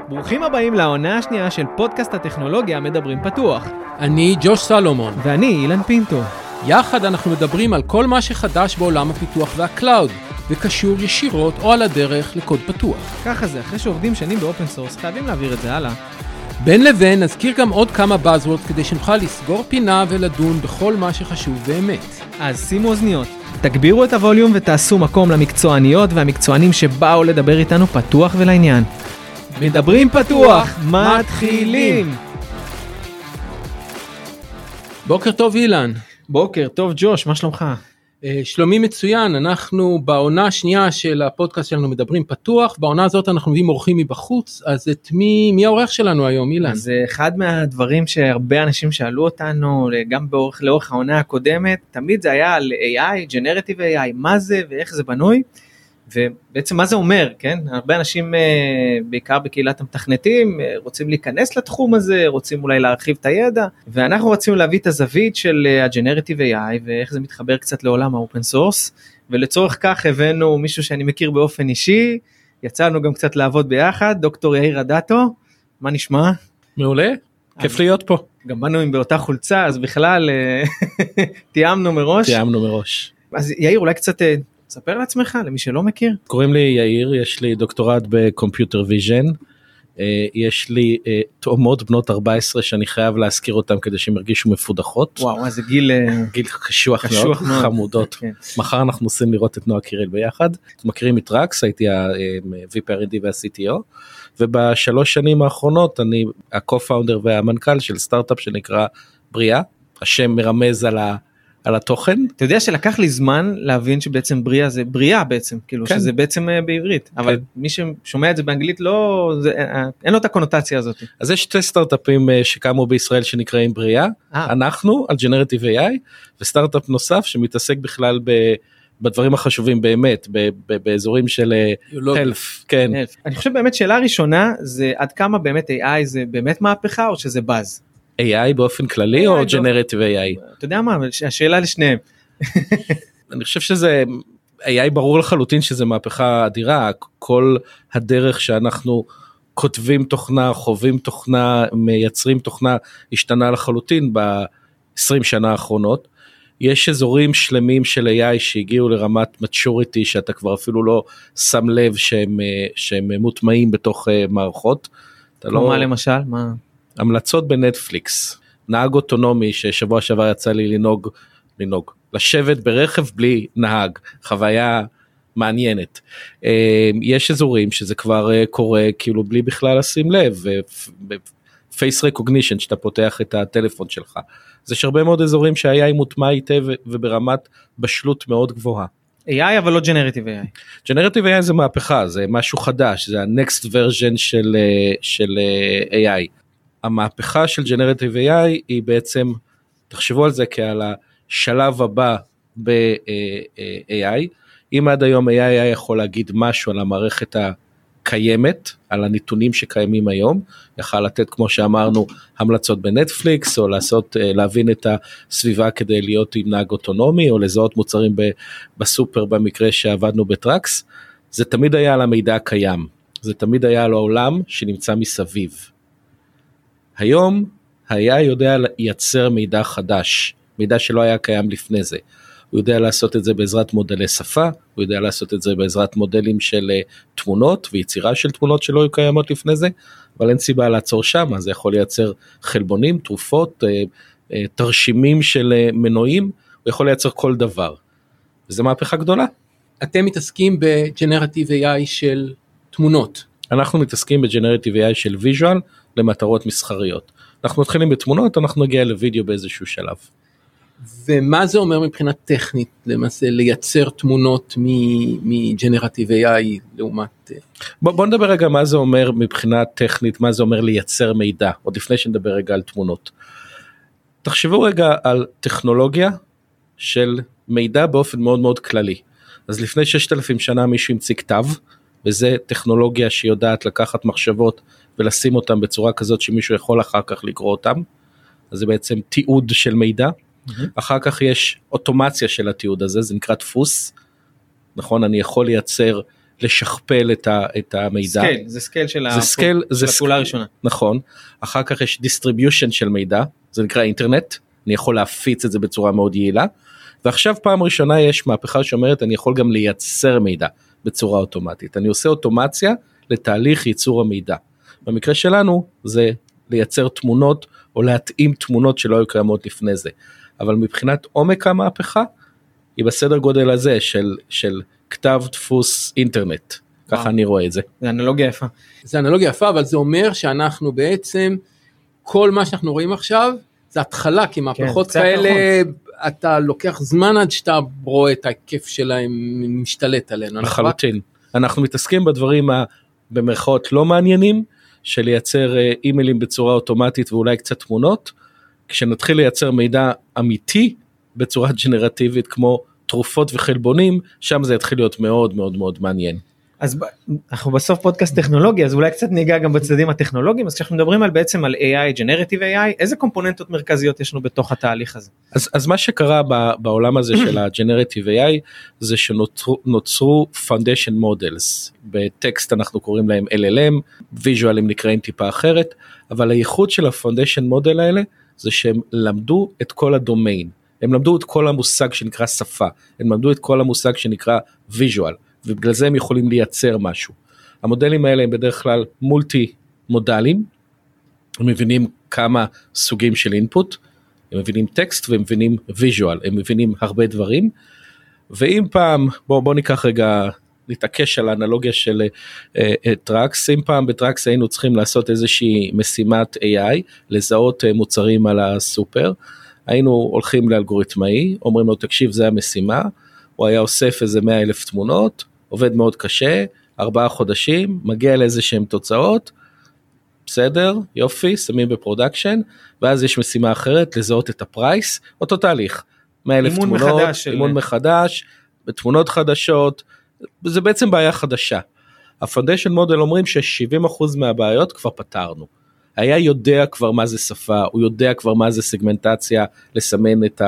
ברוכים הבאים לעונה השנייה של פודקאסט הטכנולוגיה מדברים פתוח. אני ג'וש סלומון. ואני אילן פינטו. יחד אנחנו מדברים על כל מה שחדש בעולם הפיתוח והקלאוד, וקשור ישירות או על הדרך לקוד פתוח. ככה זה, אחרי שעובדים שנים באופן סורס, חייבים להעביר את זה הלאה. בין לבין נזכיר גם עוד כמה buzzwords כדי שנוכל לסגור פינה ולדון בכל מה שחשוב באמת. אז שימו אוזניות, תגבירו את הווליום ותעשו מקום למקצועניות והמקצוענים שבאו לדבר איתנו פתוח ולעניין. מדברים פתוח, מתחילים. בוקר טוב אילן. בוקר טוב ג'וש, מה שלומך? שלומי מצוין, אנחנו בעונה השנייה של הפודקאסט שלנו מדברים פתוח, בעונה הזאת אנחנו מביאים אורחים מבחוץ, אז את מי האורח שלנו היום אילן? אז אחד מהדברים שהרבה אנשים שאלו אותנו, גם לאורך העונה הקודמת, תמיד זה היה על AI, Generative AI, מה זה ואיך זה בנוי, ובעצם מה זה אומר, כן? הרבה אנשים, בעיקר בקהילת המתכנתים, רוצים להיכנס לתחום הזה, רוצים אולי להרחיב את הידע, ואנחנו רוצים להביא את הזווית של ה-Generative AI, ואיך זה מתחבר קצת לעולם האופן סורס, ולצורך כך הבאנו מישהו שאני מכיר באופן אישי, יצאנו גם קצת לעבוד ביחד, דוקטור יאיר אדטו, מה נשמע? מעולה, כיף להיות פה. גם באנו באותה חולצה, אז בכלל תיאמנו מראש. אז יאיר, אולי קצת ספר לעצמך, למי שלא מכיר. קוראים לי יאיר, יש לי דוקטורט בקומפיוטר ויז'ן, יש לי תאומות בנות 14 שאני חייב להזכיר אותם כדי שהם ירגישו מפודחות. וואו, איזה גיל קשוח מאוד, חמודות. מחר אנחנו עושים לראות את נועה קירל ביחד. מכירים את טראקס, הייתי ה-VP R&D וה-CTO, ובשלוש שנים האחרונות אני ה-co-founder והמנכ"ל של סטארט-אפ שנקרא בריאה, השם מרמז על התוכן. אתה יודע שלקח לי זמן להבין שבעצם בריאה זה בריאה בעצם, כאילו כן. שזה בעצם בעברית, אבל כן. מי ששומע את זה באנגלית לא, אין לו את הקונוטציה הזאת. אז יש שתי סטארט-אפים שקמו בישראל שנקראים בריאה, אנחנו על Generative AI, וסטארט-אפ נוסף שמתעסק בכלל בדברים החשובים באמת, באזורים של health, כן. אני חושב באמת שאלה ראשונה, זה עד כמה באמת AI זה באמת מהפכה, או שזה באז? AI באופן כללי או Generative AI? אתה יודע מה, השאלה לשניהם. אני חושב שזה, AI ברור לחלוטין שזה מהפכה אדירה, כל הדרך שאנחנו כותבים תוכנה, חווים תוכנה, מייצרים תוכנה, השתנה לחלוטין ב-20 שנה האחרונות. יש אזורים שלמים של AI שהגיעו לרמת maturity, שאתה כבר אפילו לא שם לב שהם מוטמעים בתוך מערכות. כמו מה למשל? מה? המלצות בנטפליקס, נהג אוטונומי ששבוע שעבר יצא לי לנהוג, לשבת ברכב בלי נהג, חוויה מעניינת. יש אזורים שזה כבר קורה כאילו בלי בכלל לשים לב, face recognition שאתה פותח את הטלפון שלך. אז יש הרבה מאוד אזורים שה-AI מוטמע היטב וברמת בשלות מאוד גבוהה. AI אבל לא Generative AI. Generative AI זה מהפכה, זה משהו חדש, זה ה-next version של AI. המהפכה של Generative AI היא בעצם, תחשבו על זה כעל השלב הבא ב-AI, אם עד היום AI היה יכול להגיד משהו על המערכת הקיימת, על הנתונים שקיימים היום, יכל לתת כמו שאמרנו המלצות בנטפליקס, או להבין את הסביבה כדי להיות עם נהג אוטונומי, או לזהות מוצרים בסופר במקרה שעבדנו בטראקס, זה תמיד היה על המידע הקיים, זה תמיד היה על העולם שנמצא מסביב. היום היה יודע לייצר מידע חדש, מידע שלא היה קיים לפני זה. הוא יודע לעשות את זה בעזרת מודלי שפה, הוא יודע לעשות את זה בעזרת מודלים של תמונות, ויצירה של תמונות שלא היו קיימות לפני זה, אבל אין סיבה לעצור שם, אז זה יכול לייצר חלבונים, תרופות, תרשימים של מנועים, הוא יכול לייצר כל דבר. וזו מהפכה גדולה. אתם מתעסקים ב-Generative AI של תמונות. אנחנו מתעסקים ב-Generative AI של ויז'ואל, למטרות מסחריות. אנחנו מתחילים בתמונות, אנחנו נגיע לוידאו באיזשהו שלב. ומה זה אומר מבחינה טכנית, למעשה לייצר תמונות מ-Generative AI לעומת... בוא נדבר רגע מה זה אומר מבחינה טכנית, מה זה אומר לייצר מידע, עוד לפני שנדבר רגע על תמונות. תחשבו רגע על טכנולוגיה של מידע באופן מאוד מאוד כללי. אז לפני 6,000 שנה מישהו המציא כתב, וזה טכנולוגיה שיודעת לקחת מחשבות ולשים אותם בצורה כזאת שמישהו יכול אחר כך לקרוא אותם, אז זה בעצם תיעוד של מידע, אחר כך יש אוטומציה של התיעוד הזה, זה נקרא דפוס, נכון, אני יכול לייצר לשכפל את המידע. זה סקייל של הפעולה הראשונה. נכון, אחר כך יש distribution של מידע, זה נקרא אינטרנט, אני יכול להפיץ את זה בצורה מאוד יעילה, ועכשיו פעם ראשונה יש מהפכה שאומרת, אני יכול גם לייצר מידע בצורה אוטומטית, אני עושה אוטומציה לתהליך ייצור המידע, במקרה שלנו זה לייצר תמונות, או להתאים תמונות שלא היו קיימות לפני זה, אבל מבחינת עומק המהפכה, היא בסדר גודל הזה של כתב דפוס אינטרנט, ככה אני רואה את זה. זה אנלוגיה יפה. זה אנלוגיה יפה, אבל זה אומר שאנחנו בעצם, כל מה שאנחנו רואים עכשיו, זה התחלה, כי מהפכות כאלה, אתה לוקח זמן עד שאתה רואה את ההיקף שלהם משתלט עלינו. לחלוטין. אנחנו מתעסקים בדברים במרכאות לא מעניינים, של לייצר אימיילים בצורה אוטומטית ואולי קצת תמונות, כשנתחיל לייצר מידע אמיתי בצורה ג'נרטיבית כמו תרופות וחלבונים, שם זה יתחיל להיות מאוד מאוד מאוד מעניין. אז אנחנו בסוף פודקאסט טכנולוגיה, אז אולי קצת ניגע גם בצדדים הטכנולוגיים, אז כשאנחנו מדברים בעצם על AI, Generative AI, איזה קומפוננטות מרכזיות יש לנו בתוך התהליך הזה? אז מה שקרה בעולם הזה של ה-Generative AI, זה שנוצרו Foundation Models, בטקסט אנחנו קוראים להם LLM, ויז'ואלים נקראים טיפה אחרת, אבל הייחוד של ה-Foundation Model האלה, זה שהם למדו את כל הדומיין, הם למדו את כל המושג שנקרא שפה, הם למדו את כל המושג שנקרא ויז'ואל, ובגלל זה הם יכולים לייצר משהו. המודלים האלה הם בדרך כלל מולטי מודלים, הם מבינים כמה סוגים של אינפוט, הם מבינים טקסט והם מבינים ויז'ואל, הם מבינים הרבה דברים, ואם פעם, בוא ניקח רגע, נתעקש על האנלוגיה של טראקס, אם פעם בטראקס היינו צריכים לעשות איזושהי משימת AI, לזהות מוצרים על הסופר, היינו הולכים לאלגוריתמאי, אומרים לו תקשיב זה המשימה, הוא היה אוסף איזה 100,000 תמונות, עובד מאוד קשה, 4 חודשים, מגיע לאיזה שהם תוצאות, בסדר, יופי, שמים בפרודקשן, ואז יש משימה אחרת, לזהות את הפרייס, אותו תהליך, 100,000 תמונות, אימון מחדש, בתמונות חדשות, זה בעצם בעיה חדשה. הפונדיישן מודל אומרים ש70% מהבעיות כבר פתרנו, היה יודע כבר מה זה שפה, הוא יודע כבר מה זה סגמנטציה, לסמן את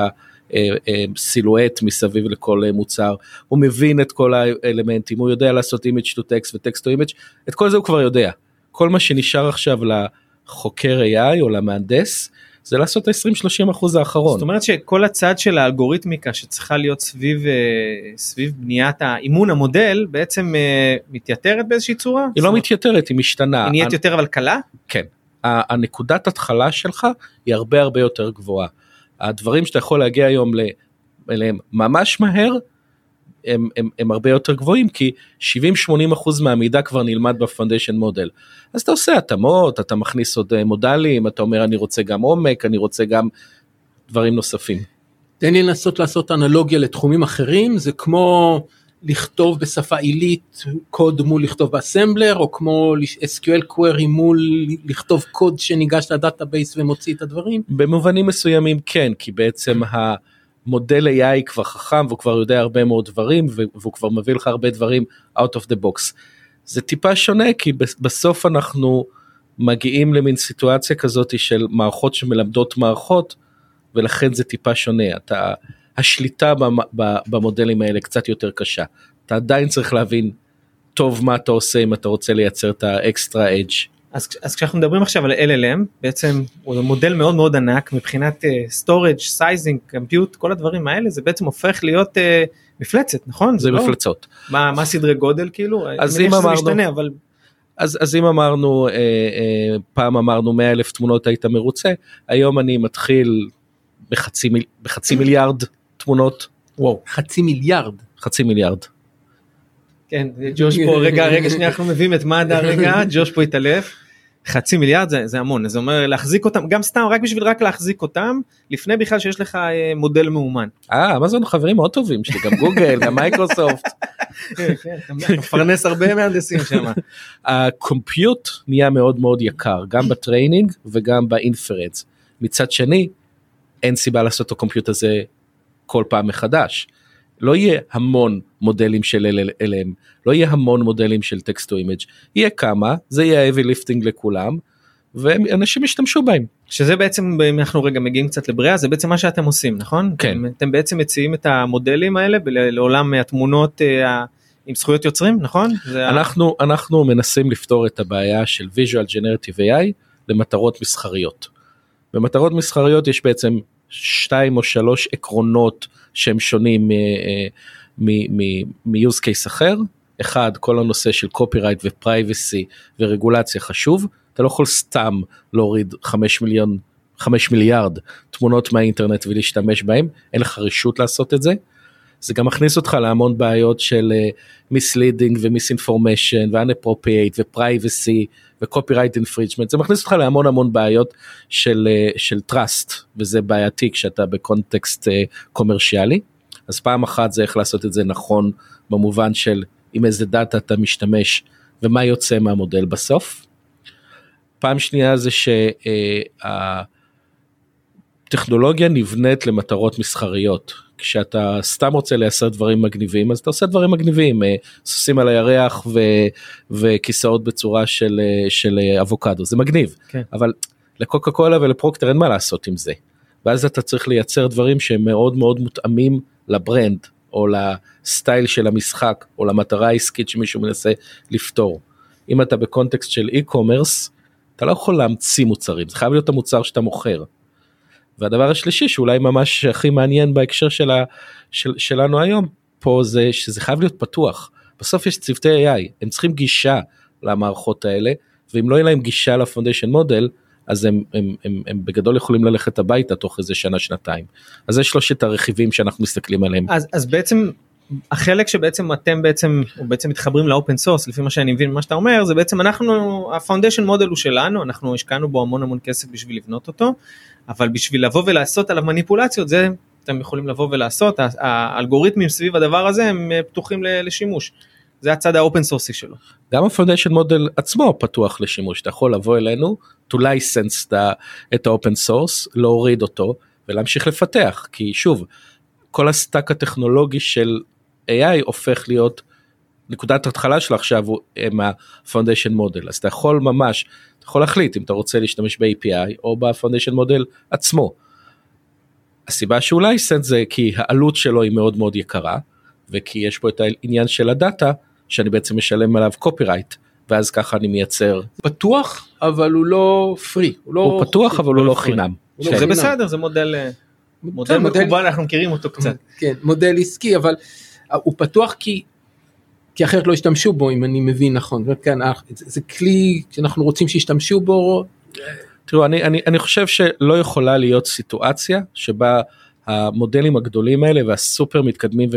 סילואט מסביב לכל מוצר, הוא מבין את כל האלמנטים, הוא יודע לעשות image to text וטקסט to image, את כל זה הוא כבר יודע. כל מה שנשאר עכשיו לחוקר AI או למהנדס, זה לעשות ה-20-30% האחרון. זאת אומרת שכל הצד של האלגוריתמיקה שצריכה להיות סביב בניית האימון המודל, בעצם מתייתרת באיזושהי צורה? היא לא מתייתרת, היא משתנה. היא נהיית יותר אבל קלה? כן. הנקודת התחלה שלך היא הרבה הרבה יותר גבוהה. הדברים שאתה יכול להגיע היום אליהם ממש מהר, הם הרבה יותר גבוהים, כי 70-80% מהמידע כבר נלמד בפונדיישן מודל. אז אתה עושה התאמות, אתה מכניס עוד מודלים, אתה אומר אני רוצה גם עומק, אני רוצה גם דברים נוספים. תן לי לנסות לעשות אנלוגיה לתחומים אחרים, זה כמו לכתוב בשפה עילית קוד מול לכתוב באסמבלר, או כמו SQL query מול לכתוב קוד שניגש לדאטאבייס ומוציא את הדברים? במובנים מסוימים כן, כי בעצם המודל AI כבר חכם, והוא כבר יודע הרבה מאוד דברים, והוא כבר מביא לך הרבה דברים out of the box. זה טיפה שונה, כי בסוף אנחנו מגיעים למין סיטואציה כזאת של מערכות שמלמדות מערכות, ולכן זה טיפה שונה. השליטה במודלים האלה קצת יותר קשה. אתה עדיין צריך להבין טוב מה אתה עושה אם אתה רוצה לייצר את האקסטרה אדג'. אז כשאנחנו מדברים עכשיו על LLM, בעצם הוא מודל מאוד מאוד ענק, מבחינת storage, sizing, compute, כל הדברים האלה, זה בעצם הופך להיות מפלצת, נכון? זה מפלצות. מה סדרי גודל כאילו? אז אם אמרנו, פעם אמרנו 100,000 תמונות היית מרוצה, היום אני מתחיל בחצי מיליארד תמונות. וואו, 500 מיליארד. 500 מיליארד. כן, ג'וש פה, רגע, שנייה, אנחנו מביאים את מד"א, רגע, ג'וש פה התעלף, 500 מיליארד זה המון, זה אומר להחזיק אותם, גם סתם, רק בשביל להחזיק אותם, לפני בכלל שיש לך מודל מאומן. אמזון חברים מאוד טובים, שלי גם גוגל, גם מייקרוסופט. אתה מפרנס הרבה מהנדסים שם. הקומפיוט נהיה מאוד מאוד יקר, גם בטריינינג וגם באינפרנס. מצד שני, אין סיבה לעשות את הקומפיוט הזה כל פעם מחדש. לא יהיה המון מודלים של LLM, לא יהיה המון מודלים של text to image, יהיה כמה, זה יהיה heavy lifting לכולם, ואנשים ישתמשו בהם. שזה בעצם, אם אנחנו רגע מגיעים קצת לבריאה, זה בעצם מה שאתם עושים, נכון? כן. אתם בעצם מציעים את המודלים האלה, לעולם התמונות עם זכויות יוצרים, נכון? אנחנו מנסים לפתור את הבעיה של Visual Generative AI למטרות מסחריות. במטרות מסחריות יש בעצם 2 או 3 עקרונות שהם שונים מ-use case אחר. אחד, כל הנושא של copyright ו-privacy ורגולציה חשוב. אתה לא יכול סתם להוריד 5 מיליארד תמונות מהאינטרנט ולהשתמש בהם, אין לך רשות לעשות את זה. זה גם מכניס אותך להמון בעיות של misleading ו-misinformation ו-unappropriate ו-privacy ו-copyright infringement, זה מכניס אותך להמון בעיות של trust, וזה בעייתי כשאתה בקונטקסט קומרשיאלי. אז פעם אחת זה איך לעשות את זה נכון, במובן של עם איזה דאטה אתה משתמש ומה יוצא מהמודל בסוף. פעם שנייה זה שהטכנולוגיה נבנית למטרות מסחריות, כשאתה סתם רוצה לייצר דברים מגניבים, אז אתה עושה דברים מגניבים, סוסים על הירח וכיסאות בצורה של אבוקדו, זה מגניב, כן. אבל לקוקה קולה ולפרוקטר אין מה לעשות עם זה, ואז אתה צריך לייצר דברים שהם מאוד מאוד מותאמים לברנד, או לסטייל של המשחק, או למטרה העסקית שמישהו מנסה לפתור. אם אתה בקונטקסט של e-commerce, אתה לא יכול להמציא מוצרים, זה חייב להיות המוצר שאתה מוכר. והדבר השלישי, שאולי ממש הכי מעניין בהקשר שלנו היום, פה זה שזה חייב להיות פתוח. בסוף יש צוותי AI, הם צריכים גישה למערכות האלה, ואם לא יהיה להם גישה לפונדיישן מודל, אז הם בגדול יכולים ללכת הביתה תוך איזה שנה-שנתיים. אז זה 3 הרכיבים שאנחנו מסתכלים עליהם. אז בעצם, החלק שבעצם אתם בעצם מתחברים לאופן סורס, לפי מה שאני מבין, מה שאתה אומר, זה בעצם הפונדיישן מודל הוא שלנו, אנחנו השקענו בו המון כסף בשביל לבנות אותו, אבל בשביל לבוא ולעשות עליו מניפולציות, זה אתם יכולים לבוא ולעשות, האלגוריתמים סביב הדבר הזה הם פתוחים לשימוש, זה הצד האופן סורסי שלו. גם הפונדיישן מודל עצמו פתוח לשימוש, אתה יכול לבוא אלינו, to license את האופן סורס, להוריד אותו, ולהמשיך לפתח, כי שוב, כל הסטאק הטכנולוגי של AI הופך להיות, נקודת התחלה שלך עכשיו עם הפונדיישן מודל, אז אתה יכול ממש, אתה יכול להחליט אם אתה רוצה להשתמש ב-API או בפונדיישן מודל עצמו. הסיבה שהוא לייסנס זה כי העלות שלו היא מאוד מאוד יקרה, וכי יש פה את העניין של הדאטה, שאני בעצם משלם עליו קופירייט, ואז ככה אני מייצר. פתוח, אבל הוא לא פרי. הוא פתוח, אבל הוא לא חינם. זה בסדר, זה מודל מקובל, אנחנו מכירים אותו קצת. כן, מודל עסקי, אבל הוא פתוח כי אחרת לא השתמשו בו, אם אני מבין נכון. זה כלי שאנחנו רוצים שישתמשו בו. תראו, אני חושב שלא יכולה להיות סיטואציה שבה המודלים הגדולים האלה והסופר מתקדמים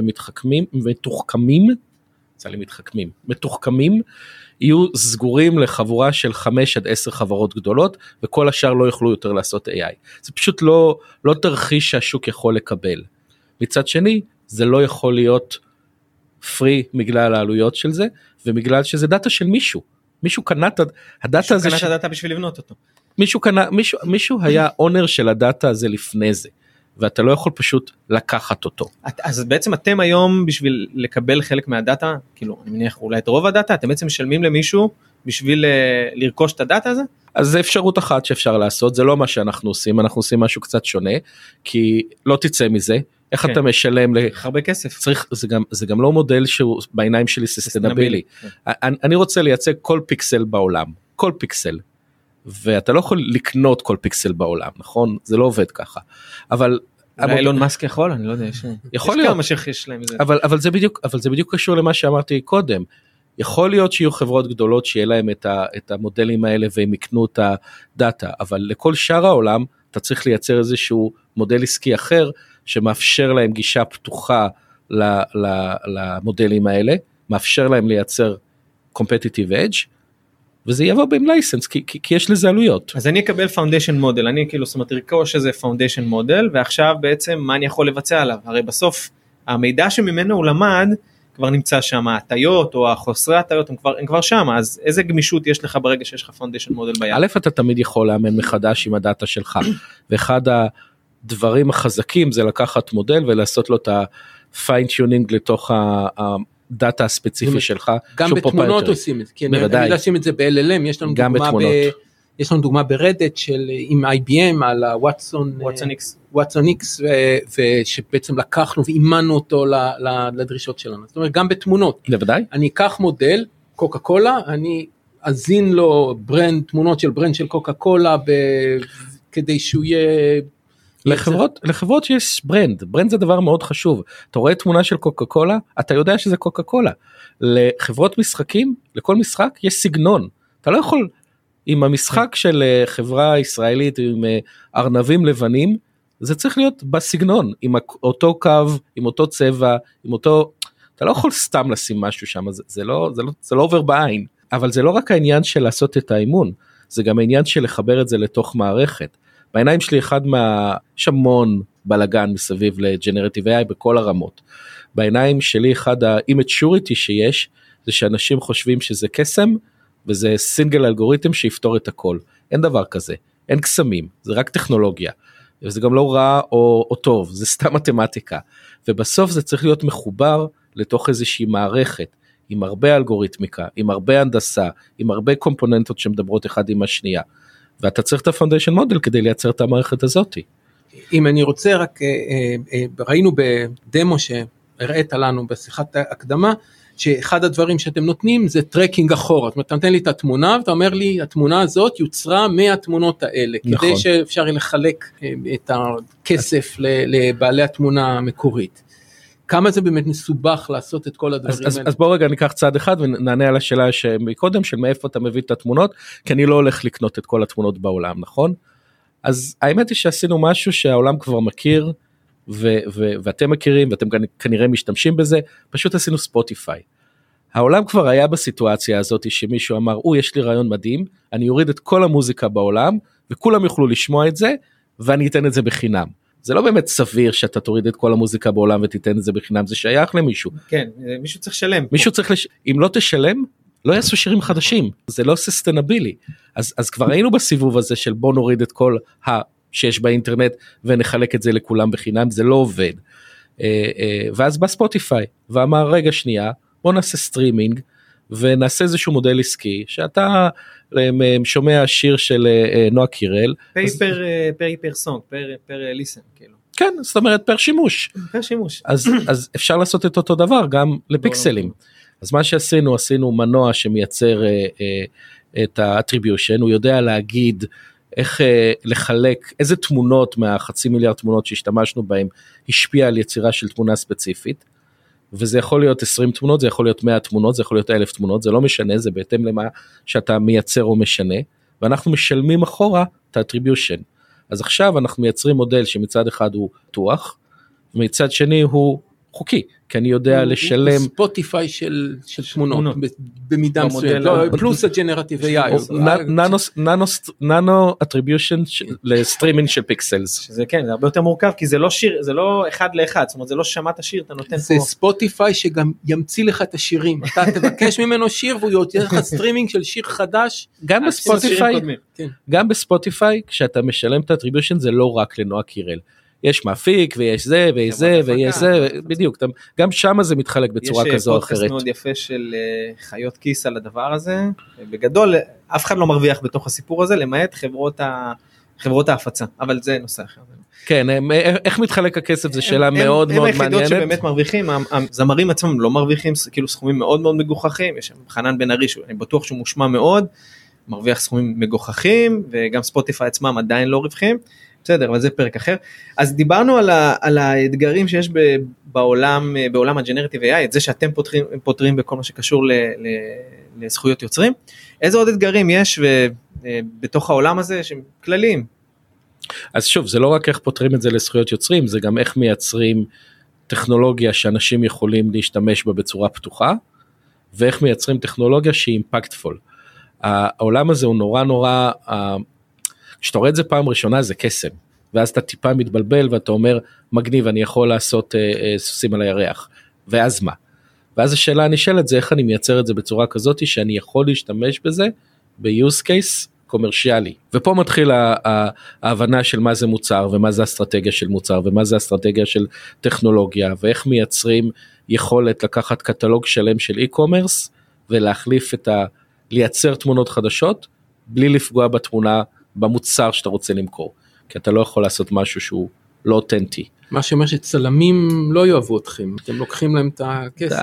מתוחכמים, יהיו סגורים לחבורה של 5 עד 10 חברות גדולות, וכל השאר לא יוכלו יותר לעשות AI. זה פשוט לא תרחיש שהשוק יכול לקבל. מצד שני, זה לא יכול להיות פרי בגלל העלויות של זה, ובגלל שזה דאטה של מישהו. מישהו קנה את הדאטה הזה. מישהו קנה את הדאטה בשביל לבנות אותו. מישהו היה אונר של הדאטה הזה לפני זה. ואתה לא יכול פשוט לקחת אותו. אז בעצם אתם היום בשביל לקבל חלק מהדאטה, כאילו אני מניח אולי את רוב הדאטה, אתם בעצם משלמים למישהו בשביל לרכוש את הדאטה הזה? אז זה אפשרות אחת שאפשר לעשות, זה לא מה שאנחנו עושים, אנחנו עושים משהו קצת שונה, כי לא תצא מזה, איך אתה משלם הרבה כסף. זה גם לא מודל שהוא בעיניים שלי ססטנבילי. אני רוצה לייצג כל פיקסל בעולם, כל פיקסל. ואתה לא יכול לקנות כל פיקסל בעולם, נכון? זה לא עובד ככה. אבל אילון מאסק יכול, אני לא יודע, יכול להיות. אבל זה בדיוק קשור למה שאמרתי קודם. יכול להיות שיהיו חברות גדולות שיהיה להם את המודלים האלה והם יקנו את הדאטה, אבל לכל שאר העולם אתה צריך לייצר איזשהו מודל עסקי אחר שמאפשר להם גישה פתוחה למודלים האלה, מאפשר להם לייצר competitive edge, וזה יבוא בין לייסנס, כי יש לזה עלויות. אז אני אקבל פאונדיישן מודל, אני כאילו, זאת אומרת, ארכוש איזה פאונדיישן מודל, ועכשיו בעצם מה אני יכול לבצע עליו? הרי בסוף, המידע שממנו הוא למד, כבר נמצא שם, הטיות או החוסרי הטיות, הם כבר שם, אז איזה גמישות יש לך ברגע שיש לך פאונדיישן מודל ביד? א', אתה תמיד יכול לאמן מחדש עם הדאטה שלך, ואחד הדברים החזקים זה לקחת מודל, ולעשות לו את ה-fine tuning לתוך דאטה הספציפי שלך. גם בתמונות עושים את זה, כי אני יודע עושים את זה ב-LLM, יש לנו דוגמה יש לנו דוגמה ברדט של עם IBM על וואטסון X, ושבעצם לקחנו ואימנו אותו לדרישות שלנו. זאת אומרת, גם בתמונות. בוודאי. אני אקח מודל, קוקה קולה, אני אזין לו תמונות של ברנד של קוקה קולה, כדי שהוא יהיה... לחברות יש ברנד זה דבר מאוד חשוב. אתה רואה תמונה של קוקה קולה, אתה יודע שזה קוקה קולה. לחברות משחקים, לכל משחק יש סגנון. אתה לא יכול, עם המשחק של חברה ישראלית, עם ארנבים לבנים, זה צריך להיות בסגנון, עם אותו קו, עם אותו צבע, עם אותו, אתה לא יכול סתם לשים משהו שם, זה לא עובר בעין. אבל זה לא רק העניין של לעשות את האימון, זה גם העניין של לחבר את זה לתוך מערכת. בעיניים שלי יש המון בלגן מסביב לג'נרטיב AI בכל הרמות. בעיניים שלי אחד ה-immaturity שיש, זה שאנשים חושבים שזה קסם, וזה סינגל אלגוריתם שיפתור את הכל. אין דבר כזה, אין קסמים, זה רק טכנולוגיה. וזה גם לא רע או טוב, זה סתם מתמטיקה. ובסוף זה צריך להיות מחובר לתוך איזושהי מערכת, עם הרבה אלגוריתמיקה, עם הרבה הנדסה, עם הרבה קומפוננטות שמדברות אחד עם השנייה. ואתה צריך את הפונדיישן מודל כדי לייצר את המערכת הזאת. אם אני רוצה רק, ראינו בדמו שהראית לנו בשיחת הקדמה, שאחד הדברים שאתם נותנים זה טרקינג אחורה, זאת אומרת, אתה נותן לי את התמונה, ואתה אומר לי, התמונה הזאת יוצרה מהתמונות האלה, נכון. כדי שאפשר לחלק את הכסף לבעלי התמונה המקורית. כמה זה באמת מסובך לעשות את כל הדברים האלה? אז בואו רגע ניקח צעד אחד ונענה על השאלה שמקודם, של מאיפה אתה מביא את התמונות, כי אני לא הולך לקנות את כל התמונות בעולם, נכון? אז האמת היא שעשינו משהו שהעולם כבר מכיר, ואתם מכירים, ואתם כנראה משתמשים בזה, פשוט עשינו ספוטיפיי. העולם כבר היה בסיטואציה הזאת, שמישהו אמר, יש לי רעיון מדהים, אני אוריד את כל המוזיקה בעולם, וכולם יוכלו לשמוע את זה, ואני אתן את זה בחינם. זה לא באמת סביר שאתה תוריד את כל המוזיקה בעולם ותיתן את זה בחינם, זה שייך למישהו. כן, מישהו צריך לשלם. אם לא תשלם, לא יעשו שירים חדשים, זה לא ססטנבילי. אז כבר היינו בסיבוב הזה של בוא נוריד את כל שיש באינטרנט ונחלק את זה לכולם בחינם, זה לא עובד. ואז בא ספוטיפיי ואמר רגע שנייה, בוא נעשה סטרימינג ונעשה איזשהו מודל עסקי, שאתה שומע שיר של נועה קירל. פר סונג, פר ליסן, כאילו. כן, זאת אומרת פר שימוש. פר שימוש. אז אפשר לעשות את אותו דבר גם לפיקסלים. אז מה שעשינו, עשינו מנוע שמייצר את האטריביושן, הוא יודע להגיד איך לחלק, איזה תמונות מה500 מיליארד תמונות שהשתמשנו בהם, השפיע על יצירה של תמונה ספציפית, וזה יכול להיות 20 תמונות, זה יכול להיות 100 תמונות, זה יכול להיות 1000 תמונות, זה לא משנה, זה בהתאם למה שאתה מייצר או משנה, ואנחנו משלמים אחורה את האטריביושן. אז עכשיו אנחנו מייצרים מודל שמצד אחד הוא פתוח, ומצד שני הוא חוקי, כי אני יודע לשלם... הוא ספוטיפיי של תמונות, במידה מסוימת, פלוס הג'נרטיב AI. ננו אטריביושן לסטרימינג של פיקסלס. שזה כן, זה הרבה יותר מורכב, כי זה לא שיר, זה לא אחד לאחד, זאת אומרת, זה לא שמעת שיר, אתה נותן פה... זה ספוטיפיי שגם ימציא לך את השירים, אתה תבקש ממנו שיר, והוא יוצא לך סטרימינג של שיר חדש. גם בספוטיפיי, כשאתה משלם את האטריביושן, זה לא רק לנועה קירל. יש מאפיק ויש זה ויש זה ויש זה, בדיוק, גם שם זה מתחלק בצורה כזו או אחרת. יש פודקאסט מאוד יפה של חיות כיס על הדבר הזה, בגדול אף אחד לא מרוויח בתוך הסיפור הזה, למעט חברות ההפצה, אבל זה נושא אחר. כן, איך מתחלק הכסף, זו שאלה מאוד מאוד מעניינת. הם היחידות שבאמת מרוויחים, הזמרים עצמם לא מרוויחים, כאילו סכומים מאוד מאוד מגוחכים, יש שם חנן בן ארי, אני בטוח שהוא מושמע מאוד, מרוויח סכומים מגוחכים, וגם ספוטיפיי עצמם עדיין לא רווחים, בסדר, אבל זה פרק אחר. אז דיברנו על האתגרים שיש בעולם הג'נרטיב AI, את זה שאתם פותרים בכל מה שקשור לזכויות יוצרים. איזה עוד אתגרים יש בתוך העולם הזה שהם כלליים? אז שוב, זה לא רק איך פותרים את זה לזכויות יוצרים, זה גם איך מייצרים טכנולוגיה שאנשים יכולים להשתמש בה בצורה פתוחה, ואיך מייצרים טכנולוגיה שהיא אימפקטפול. העולם הזה הוא נורא, כשאתה רואה את זה פעם ראשונה זה קסם, ואז אתה טיפה מתבלבל ואתה אומר, מגניב, אני יכול לעשות סוסים על הירח, ואז מה? ואז השאלה הנשאלת זה איך אני מייצר את זה בצורה כזאת, שאני יכול להשתמש בזה ב-use case קומרשיאלי, ופה מתחיל ההבנה של מה זה מוצר, ומה זה אסטרטגיה של מוצר, ומה זה אסטרטגיה של טכנולוגיה, ואיך מייצרים יכולת לקחת קטלוג שלם של e-commerce, ולהחליף לייצר תמונות חדשות, בלי לפגוע בתמונה, במוצר שאתה רוצה למכור, כי אתה לא יכול לעשות משהו שהוא לא אותנטי. מה שאומר שצלמים לא יאהבו אתכם, אתם לוקחים להם את הכסף.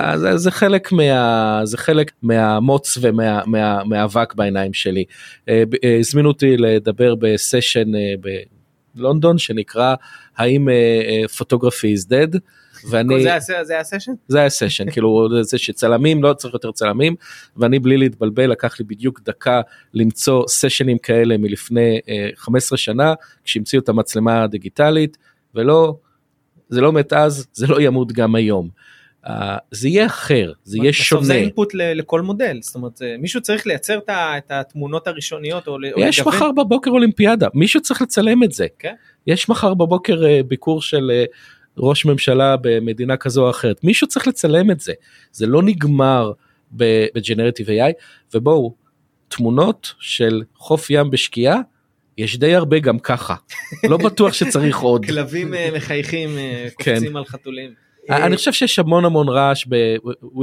זה חלק מהמוץ ומהאבק בעיניים שלי. הזמינו אותי לדבר בסשן בלונדון, שנקרא, האם photography is dead? זה היה סשן? זה היה סשן, כאילו זה שצלמים, לא צריך יותר צלמים, ואני בלי להתבלבל, לקח לי בדיוק דקה למצוא סשנים כאלה מלפני 15 שנה, כשהמציאו את המצלמה הדיגיטלית, ולא, זה לא מת אז, זה לא ימות גם היום. זה יהיה אחר, זה יהיה שונה. זה אינפוט לכל מודל, זאת אומרת, מישהו צריך לייצר את התמונות הראשוניות, יש מחר בבוקר אולימפיאדה, מישהו צריך לצלם את זה. יש מחר בבוקר ביקור של ראש ממשלה במדינה כזו או אחרת, מישהו צריך לצלם את זה, זה לא נגמר בג'נרטיב AI, ובואו, תמונות של חוף ים בשקיעה, יש די הרבה גם ככה, לא בטוח שצריך עוד. כלבים מחייכים, קופצים על חתולים. אני חושב שיש המון רעש we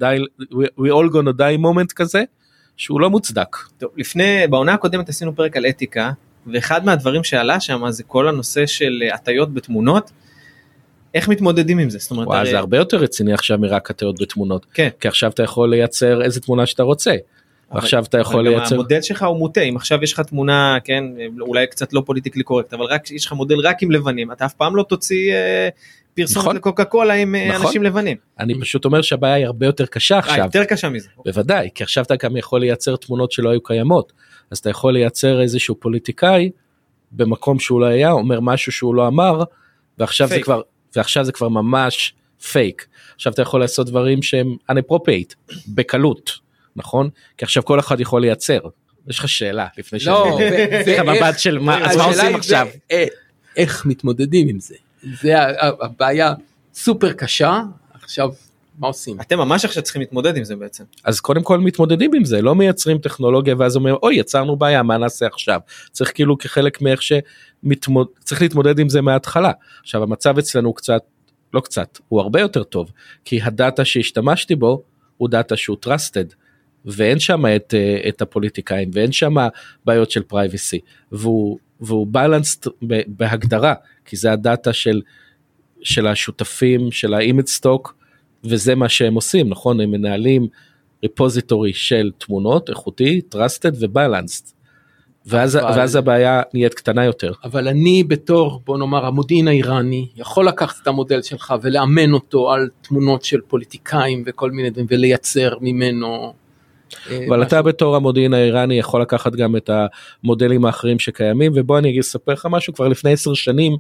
all gonna die moment כזה, שהוא לא מוצדק. טוב, בעונה הקודמת עשינו פרק על אתיקה, ואחד מהדברים שעלה שם זה כל הנושא של הטיות בתמונות, איך מתמודדים עם זה? זאת אומרת, זה הרבה יותר רציני עכשיו מרק הטיות בתמונות, כן. כי עכשיו אתה יכול לייצר איזה תמונה שאתה רוצה, עכשיו אתה יכול לייצר... המודל שלך הוא מוטה, אם עכשיו יש לך תמונה, כן, אולי קצת לא פוליטיקלי קורקט, אבל רק יש לך מודל רק עם לבנים, אתה אף פעם לא תוציא פרסומת לקוקה קולה עם אנשים לבנים. אני פשוט אומר שהבעיה היא הרבה יותר קשה עכשיו. יותר קשה מזה. בוודאי, כי עכשיו אתה גם יכול לייצר תמונות שלא היו קיימות, אז אתה יכול לייצר איזשהו פוליטיקאי, במקום שהוא לא היה, אומר משהו שהוא לא אמר, ועכשיו זה כבר ממש פייק. עכשיו אתה יכול לעשות דברים שהם unappropriate, בקלות, נכון? כי עכשיו כל אחד יכול לייצר. יש לך שאלה לפני שאני... לא, זה המבט של מה, אז מה עושים עכשיו? איך מתמודדים עם זה? זה הבעיה סופר קשה, עכשיו מה עושים? אתם ממש עכשיו צריכים להתמודד עם זה בעצם. אז קודם כל מתמודדים עם זה, לא מייצרים טכנולוגיה ואז אומרים, אוי, יצרנו בעיה, מה נעשה עכשיו? צריך כאילו כחלק מאיך צריך להתמודד עם זה מההתחלה. עכשיו המצב אצלנו הוא הרבה יותר טוב, כי הדאטה שהשתמשתי בו, הוא דאטה שהוא trusted, ואין שם את הפוליטיקאים, ואין שם בעיות של privacy, והוא balanced בהגדרה, כי זה הדאטה של השותפים, של ה-image stock, וזה מה שהם עושים, נכון? הם מנהלים ריפוזיטורי של תמונות, איכותי, trusted ו-balanced, ואז הבעיה נהיית קטנה יותר. אבל אני בתור, בוא נאמר, המודיעין האיראני, יכול לקחת את המודל שלך ולאמן אותו על תמונות של פוליטיקאים וכל מיני דברים, ולייצר ממנו... אבל אתה בתור המודיעין האיראני יכול לקחת גם את המודלים האחרים שקיימים, ובוא אני אספר לך משהו, כבר לפני 10 שנים,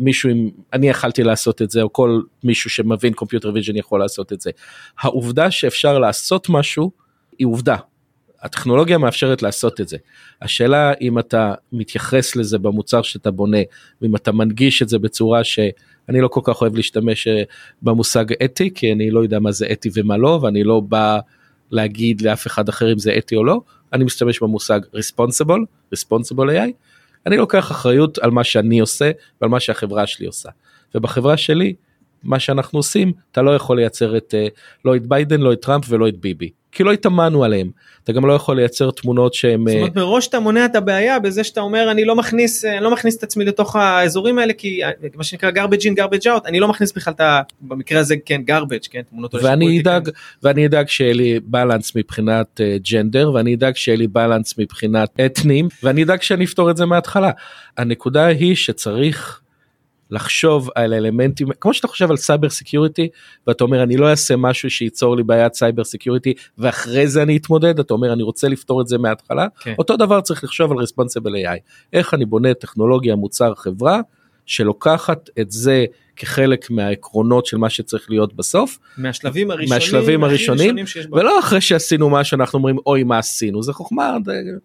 אני יכלתי לעשות את זה, או כל מישהו שמבין קומפיוטר ויז'ן יכול לעשות את זה. העובדה שאפשר לעשות משהו, היא עובדה. הטכנולוגיה מאפשרת לעשות את זה. השאלה אם אתה מתייחס לזה במוצר שאתה בונה, ואם אתה מנגיש את זה בצורה שאני לא כל כך אוהב להשתמש במושג אתי, כי אני לא יודע מה זה אתי ומה לא, ואני לא בא להגיד לאף אחד אחר אם זה אתי או לא, אני משתמש במושג responsible AI, אני לוקח אחריות על מה שאני עושה, ועל מה שהחברה שלי עושה. ובחברה שלי, מה שאנחנו עושים, אתה לא יכול לייצר לא את ביידן, לא את טראמפ ולא את ביבי. כי לא התאמנו עליהם, אתה גם לא יכול לייצר תמונות שהם... זאת אומרת, מראש אתה מונע את הבעיה בזה שאתה אומר, אני לא מכניס את עצמי לתוך האזורים האלה, כי מה שנקרא garbage in, garbage out, אני לא מכניס בכלל במקרה הזה, כן, garbage, כן, תמונות... ואני אדאג שיהיה לי בלנס מבחינת ג'נדר, ואני אדאג שיהיה לי בלנס מבחינת אתנים, ואני אדאג שאני אפתור את זה מההתחלה. הנקודה היא שצריך לחשוב על אלמנטים, כמו שאתה חושב על סייבר סקיוריטי, ואתה אומר אני לא אעשה משהו שייצור לי בעיית סייבר סקיוריטי, ואחרי זה אני אתמודד, אתה אומר אני רוצה לפתור את זה מההתחלה, אותו דבר צריך לחשוב על responsible AI, איך אני בונה טכנולוגיה, מוצר, חברה, שלוקחת את זה כחלק מהעקרונות של מה שצריך להיות בסוף, מהשלבים הראשונים, ולא אחרי שעשינו מה שאנחנו אומרים, אוי מה עשינו, זה חוכמה,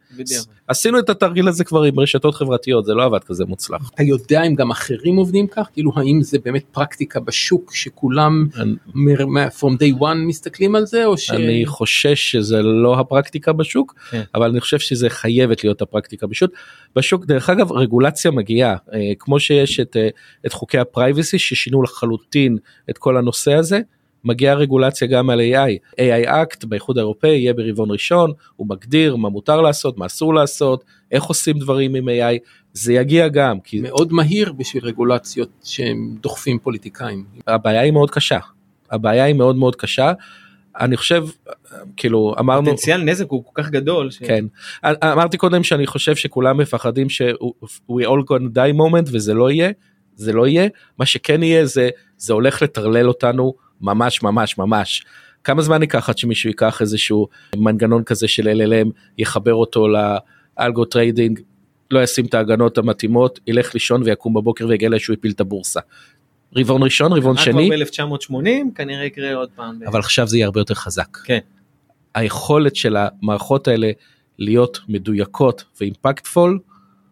עשינו את התרגיל הזה כבר עם רשתות חברתיות, זה לא עבד כזה מוצלח. אתה יודע אם גם אחרים עובדים כך, כאילו האם זה באמת פרקטיקה בשוק, שכולם from day one מסתכלים על זה, או ש... אני חושש שזה לא הפרקטיקה בשוק, אבל אני חושב שזה חייבת להיות הפרקטיקה בשוק, דרך אגב רגולציה מגיעה, כמו שיש את חוקי הפרייבסי, ששינו לחלוטין את כל הנושא הזה, מגיעה רגולציה גם על AI. AI Act באיחוד האירופאי יהיה ברבעון ראשון, הוא מגדיר מה מותר לעשות, מה אסור לעשות, איך עושים דברים עם AI, זה יגיע גם. כי מאוד מהיר בשביל רגולציות שהם דוחפים פוליטיקאים. הבעיה היא מאוד קשה, הבעיה היא מאוד מאוד קשה, אני חושב, כאילו, אמרנו... פוטנציאל נזק הוא כל כך גדול. כן. אמרתי קודם שאני חושב שכולם מפחדים we all gonna die moment, וזה לא יהיה, זה לא יהיה. מה שכן יהיה זה הולך לטרלל אותנו ממש ממש ממש. כמה זמן ייקח עד שמישהו ייקח איזשהו מנגנון כזה של LLM, יחבר אותו לאלגו טריידינג, לא ישים את ההגנות המתאימות, ילך לישון ויקום בבוקר ויגלה שהוא יפיל את הבורסה. רבעון ראשון, רבעון שני. ב-1980 כנראה יקרה עוד פעם. אבל עכשיו זה יהיה הרבה יותר חזק. כן. היכולת של המערכות האלה להיות מדויקות ואימפקטפול,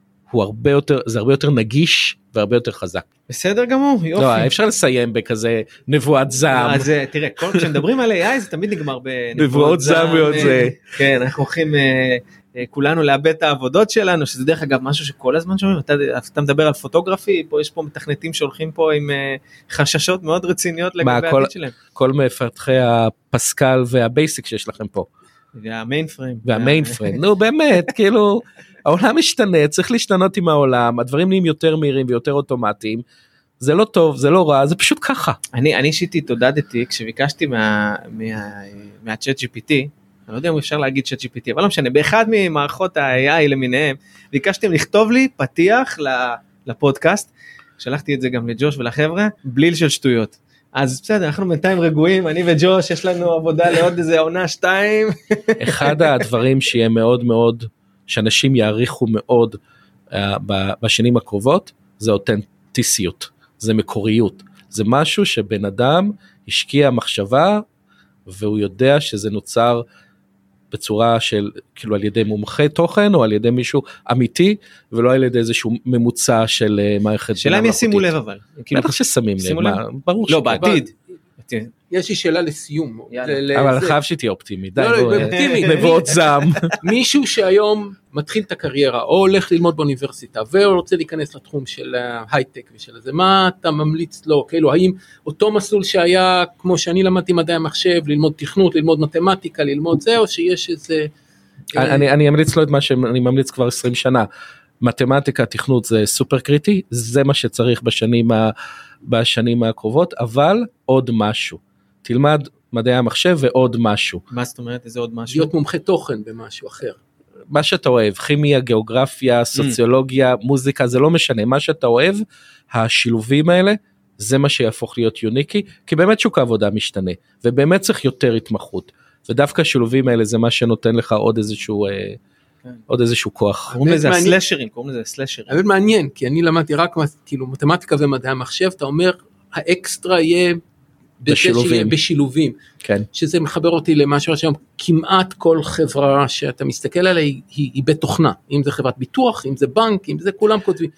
זה הרבה יותר נגיש והרבה יותר חזק. בסדר גמור, יופי. לא, אפשר לסיים בכזה נבואת זעם. אז תראה, כשמדברים על AI זה תמיד נגמר בנבואות זעם מאוד זה. כן, אנחנו הולכים כולנו לאבד את העבודות שלנו, שזה דרך אגב משהו שכל הזמן שומעים, אתה מדבר על פוטוגרפי, יש פה מתכנתים שהולכים פה עם חששות מאוד רציניות לגבי העתיד שלהם. כל מפתחי הפסקל והבייסיק שיש לכם פה. והמיינפריים. נו באמת, כאילו, העולם משתנה, צריך להשתנות עם העולם, הדברים נהיים יותר מהירים ויותר אוטומטיים, זה לא טוב, זה לא רע, זה פשוט ככה. אני אישית התעודדתי, כשביקשתי מהצ'אט GPT, אני לא יודע אם אפשר להגיד צ'אט GPT, אבל לא משנה, באחד ממערכות ה-AI למיניהם, ביקשתם לכתוב לי פתיח לפודקאסט, שלחתי את זה גם לג'וש ולחבר'ה, בליל של שטויות. אז בסדר, אנחנו בינתיים רגועים, אני וג'וש, יש לנו עבודה לעוד איזה עונה 2. אחד הדברים שיהיה מאוד מאוד, שאנשים יעריכו מאוד בשנים הקרובות, זה אותנטיסיות, זה מקוריות, זה משהו שבן אדם השקיע מחשבה, והוא יודע שזה נוצר בצורה של, כאילו על ידי מומחה תוכן, או על ידי מישהו אמיתי, ולא על ידי איזשהו ממוצע של מערכת. שאלה אם ישימו לב אבל. בטח ששמים לב, ברור. לא, בעתיד. יש לי שאלה לסיום. אבל חייב שתהיה אופטימי, די, אופטימי. נבואות זעם. מישהו שהיום מתחיל את הקריירה, או הולך ללמוד באוניברסיטה, ורוצה להיכנס לתחום של הייטק ושל זה, מה אתה ממליץ לו? כאילו, האם אותו מסלול שהיה, כמו שאני למדתי מדעי המחשב, ללמוד תכנות, ללמוד מתמטיקה, ללמוד זה, או שיש איזה... אני אמליץ לו את מה שאני ממליץ כבר 20 שנה. מתמטיקה, תכנות זה סופר קריטי, זה מה שצריך בשנים הקרובות, אבל עוד משהו. תלמד מדעי המחשב ועוד משהו. מה זאת אומרת? איזה עוד משהו? להיות מומחה תוכן במשהו אחר. מה שאתה אוהב, כימיה, גיאוגרפיה, סוציולוגיה, מוזיקה, זה לא משנה. מה שאתה אוהב, השילובים האלה, זה מה שיהפוך להיות יוניקי, כי באמת שוק העבודה משתנה, ובאמת צריך יותר התמחות. ודווקא השילובים האלה זה מה שנותן לך עוד איזשהו כוח. קוראים לזה הסלשרים, אבל מעניין, כי אני למדתי רק כאילו מתמטיקה ומדעי המחשב, אתה אומר, האקסטרה יהיה בשילובים, כן. שזה מחבר אותי למשהו שהיום כמעט כל חברה שאתה מסתכל עליה היא בתוכנה, אם זה חברת ביטוח, אם זה בנק, אם זה כולם כותבים.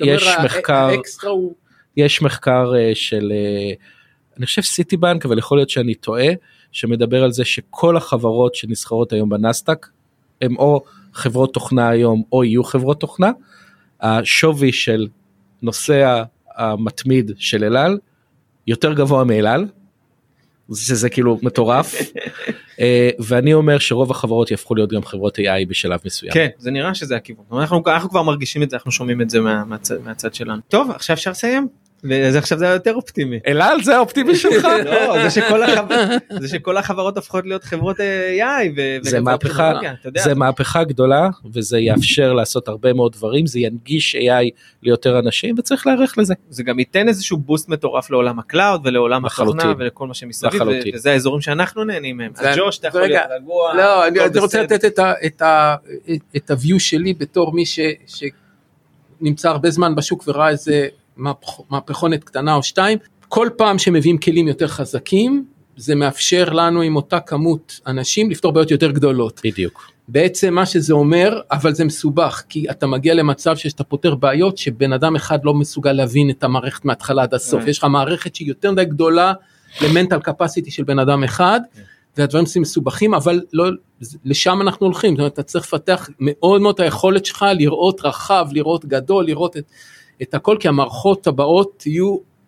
יש מחקר של, אני חושב סיטי בנק, אבל יכול להיות שאני טועה, שמדבר על זה שכל החברות שנסחרות היום בנסדק, הם או חברות תוכנה היום, או יהיו חברות תוכנה, השווי של נושא המתמיד של אלעל, יותר גבוה מאלעל, שזה כאילו מטורף, ואני אומר שרוב החברות יהפכו להיות גם חברות AI בשלב מסוים. כן, זה נראה שזה הכיוון, אנחנו כבר מרגישים את זה, אנחנו שומעים את זה מהצד שלנו. טוב, עכשיו אפשר לסיים? ועכשיו זה היה יותר אופטימי. אלעל זה האופטימי שלך? לא, זה שכל החברות הופכות להיות חברות AI. זה מהפכה גדולה, וזה יאפשר לעשות הרבה מאוד דברים, זה ינגיש AI ליותר אנשים, וצריך להערך לזה. זה גם ייתן איזשהו בוסט מטורף לעולם הקלאוד, ולעולם התוכנה, ולכל מה שמסביב, וזה האזורים שאנחנו נהנים מהם. אז ג'וש, אתה יכול להיות רגוע. לא, אני רוצה לתת את הוויו שלי, בתור מי שנמצא הרבה זמן בשוק, וראה איזה מהפכונת קטנה או 2, כל פעם שמביאים כלים יותר חזקים, זה מאפשר לנו עם אותה כמות אנשים לפתור בעיות יותר גדולות. בדיוק. בעצם מה שזה אומר, אבל זה מסובך, כי אתה מגיע למצב שאתה פותר בעיות, שבן אדם אחד לא מסוגל להבין את המערכת מההתחלה עד הסוף. יש לך מערכת שהיא יותר די גדולה, למנטל קפסיטי של בן אדם אחד, והדברים עושים מסובכים, אבל לא, לשם אנחנו הולכים. זאת אומרת, אתה צריך לפתח מאוד מאוד היכולת שלך, לראות רחב, לראות גדול, לראות את הכל, כי המערכות הבאות יהיו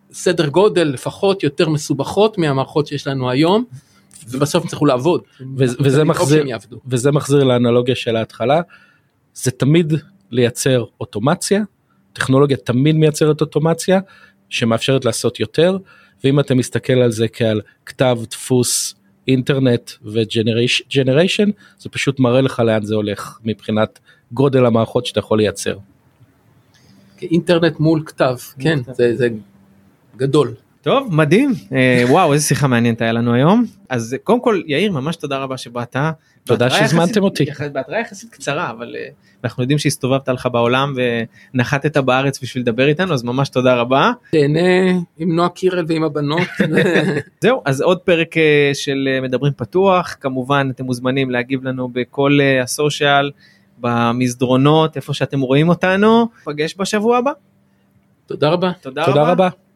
סדר גודל לפחות יותר מסובכות מהמערכות שיש לנו היום, ובסוף צריכו לעבוד. וזה מחזיר לאנלוגיה של ההתחלה, זה תמיד לייצר אוטומציה, טכנולוגיה תמיד מייצרת אוטומציה, שמאפשרת לעשות יותר, ואם אתה מסתכל על זה כעל כתב, דפוס, אינטרנט וג'נריישן, זה פשוט מראה לך לאן זה הולך, מבחינת גודל המערכות שאתה יכול לייצר. אינטרנט מול כתב, כן, זה גדול. טוב, מדהים, וואו, איזה שיחה מעניינת היה לנו היום. אז קודם כל, יאיר, ממש תודה רבה שבאת. תודה שהזמנתם אותי. בהתראה יחסית קצרה, אבל אנחנו יודעים שהסתובבת לך בעולם ונחתת בארץ בשביל לדבר איתנו, אז ממש תודה רבה. תהנה עם נועה קירל ועם הבנות. זהו, אז עוד פרק של מדברים פתוח, כמובן אתם מוזמנים להגיב לנו בכל הסושיאל, במסדרונות, איפה שאתם רואים אותנו, פגש בשבוע הבא. תודה רבה. תודה רבה.